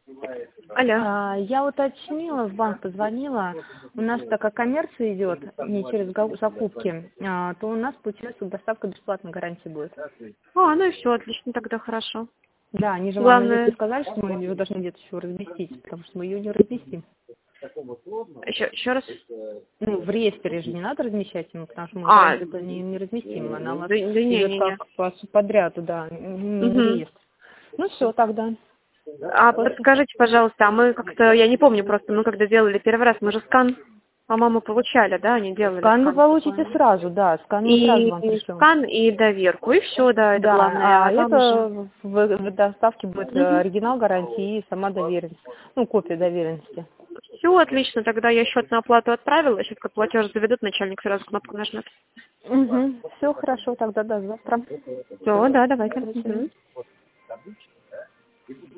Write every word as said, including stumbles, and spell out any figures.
Алло. А, Я уточнила, в банк позвонила. У нас так как коммерция идет, не через га- закупки, а, то у нас, получается, доставка бесплатной гарантии будет. А, ну и все, отлично, тогда хорошо. Да, они же вам, наверное, Главное, сказали, что мы ее должны где-то еще разместить, потому что мы ее не разместим. еще, еще раз. Ну, в реестере же не надо размещать ему, потому что мы А, гарантию не, не разместим. Она у да, нас да идет не-не-не. как по подряду, да, не в Угу. реестр. Ну все, тогда. А После. подскажите, пожалуйста, а мы как-то, я не помню просто, мы когда делали первый раз, мы же скан, по-моему, получали, да, они делали Скан вы скан получите такой. сразу, да, скан мы сразу И вам пришлем. скан, и доверку, и все, да, это главное, Да, а а там уже... это в, в доставке будет э, Угу. оригинал гарантии и сама доверенность, ну, копия доверенности. Все отлично, тогда я счет на оплату отправила, сейчас как платеж заведут, начальник сразу кнопку нажмет. Угу. Все хорошо, тогда до завтра. Все, да, давайте. До свидания. Мгм.